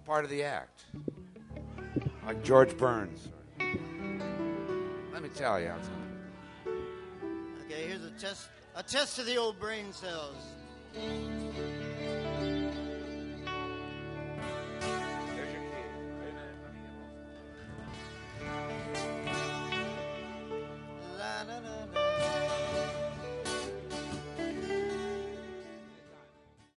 part of the act. Like George Burns. Let me tell you. Okay, here's a test of the old brain cells.